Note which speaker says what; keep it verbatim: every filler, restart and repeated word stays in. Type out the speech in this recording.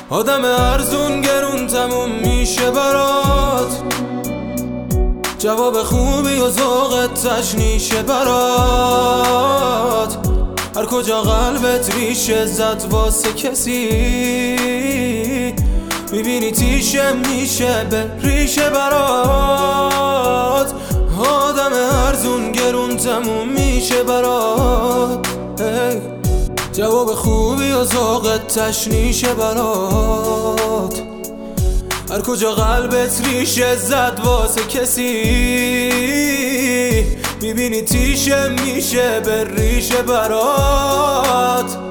Speaker 1: آدم ارزون گرون تموم میشه برات، جواب خوبی و ذوقت تشنیشه برات. هر کجا قلبت ریشه زد واسه کسی، میبینی تیشه میشه به ریشه برات. آدم ارزون گرون تموم میشه برات، hey. جواب خوبی و ذوقت تشنیشه برات. هر کجا قلبت ریشه زد واسه کسی، میبینی تیشه میشه به ریشه برات.